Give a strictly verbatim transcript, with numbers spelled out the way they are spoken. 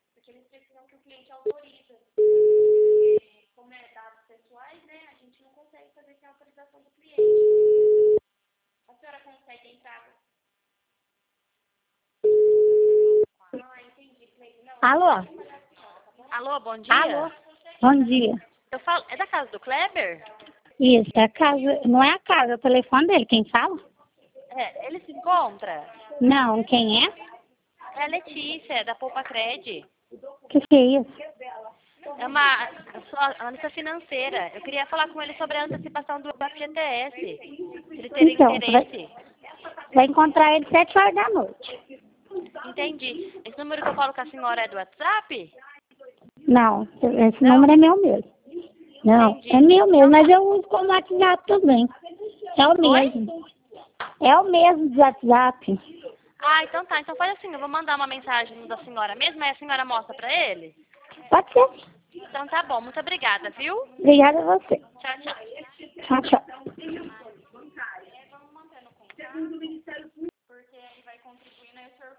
Porque eles precisam que o cliente autoriza. E, como é dados pessoais, né, a gente não consegue fazer sem autorização do cliente. A senhora consegue entrar? Ah, entendi. Não, Alô? Alô, bom dia. Alô? Bom dia. Eu falo, é da casa do Kleber? Isso, é a casa, não é a casa, é o telefone dele, quem fala? É, ele se encontra? Não, quem é? É a Letícia, da Poupa Cred. Que que é isso? É uma só- analista financeira. Eu queria falar com ele sobre a antecipação do F G T S. Se ele teria Então, você vai, interesse. vai encontrar ele sete horas da noite. Entendi. Esse número que eu falo com a senhora é do WhatsApp? Não, esse Não? número é meu mesmo. Não, Entendi. é meu mesmo, mas eu uso como WhatsApp também. É o Oi? mesmo. É o mesmo do WhatsApp. Ah, então tá. Então faz assim, eu vou mandar uma mensagem da senhora mesmo, aí a senhora mostra pra ele? Pode ser. Então tá bom, muito obrigada, viu? Obrigada a você. Tchau, tchau. Tchau, tchau.